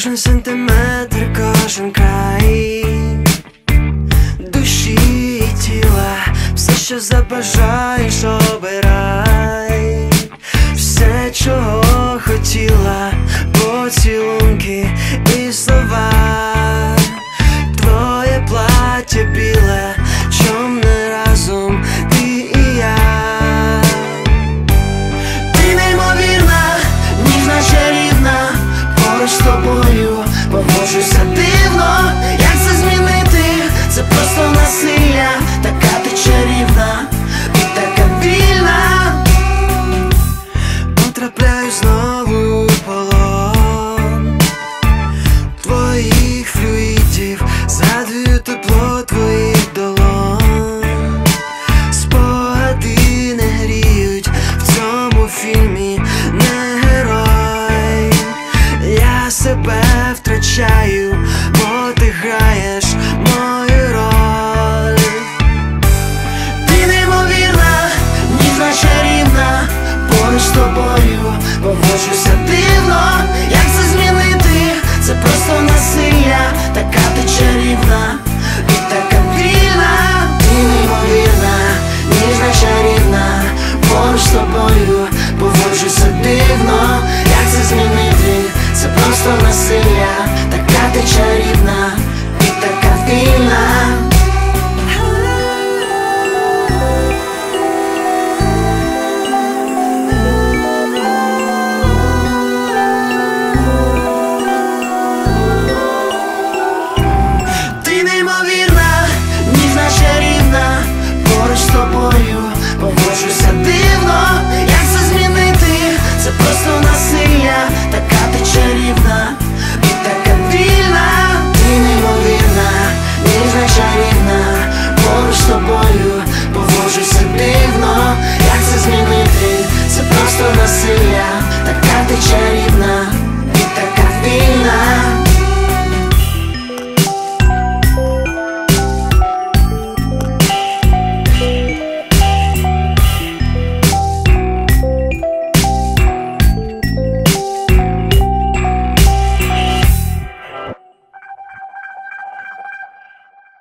Кожен сантиметр, кожен край душі і тіла, все, що забажаєш, обирай. Все, чого хотіла, поцілунки і слова. Твоє плаття біле, чом не разом ти і я. Ти неймовірна, ніжна, чарівна, поруч з тобою поводжуся дивно. Як це змінити? Це просто насилля. Така ти чарівна і така вільна. Потрапляю знову у полон твоїх флюїдів, згадую тепло твоїх долонь. Спогади не гріють, в цьому фільмі не герой. Я себе втрачаю, бо ти граєш мою роль. Ти неймовірна, ніжна, чарівна, поруч з тобою поводжуся дивно. Як це змінити? Це просто насилля. Така ти чарівна і така вільна. Ти неймовірна, ніжна, чарівна, поруч з тобою поводжуся дивно. Як це змінити? Це просто насилля. Така ти чарівна і така вільна.